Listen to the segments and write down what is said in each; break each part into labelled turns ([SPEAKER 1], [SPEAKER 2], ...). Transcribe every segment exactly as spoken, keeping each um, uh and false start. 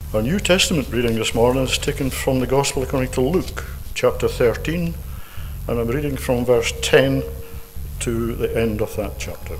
[SPEAKER 1] Our New Testament reading this morning is taken from the Gospel according to Luke, chapter thirteen, and I'm reading from verse ten to the end of that chapter.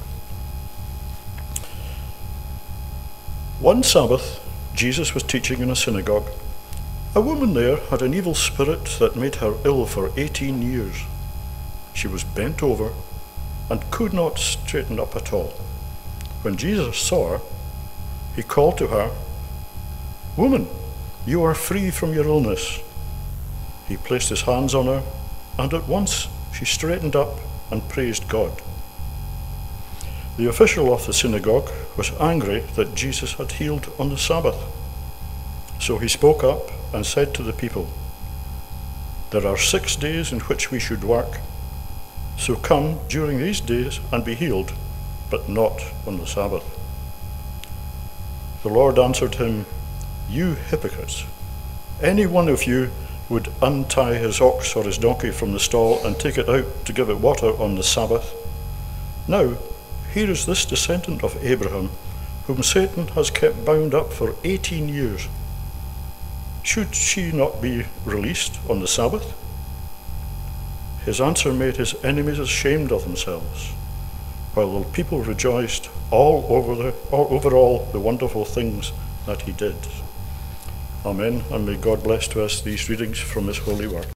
[SPEAKER 1] One Sabbath, Jesus was teaching in a synagogue. A woman there had an evil spirit that made her ill for eighteen years. She was bent over and could not straighten up at all. When Jesus saw her, he called to her, "Woman, you are free from your illness." He placed his hands on her, and at once she straightened up and praised God. The official of the synagogue was angry that Jesus had healed on the Sabbath. So he spoke up and said to the people, "There are six days in which we should work, so come during these days and be healed, but not on the Sabbath." The Lord answered him, "You hypocrites! Any one of you would untie his ox or his donkey from the stall and take it out to give it water on the Sabbath? Now, here is this descendant of Abraham, whom Satan has kept bound up for eighteen years. Should she not be released on the Sabbath?" His answer made his enemies ashamed of themselves, while the people rejoiced all over, the, all, over all the wonderful things that he did. Amen, and may God bless to us these readings from his holy word.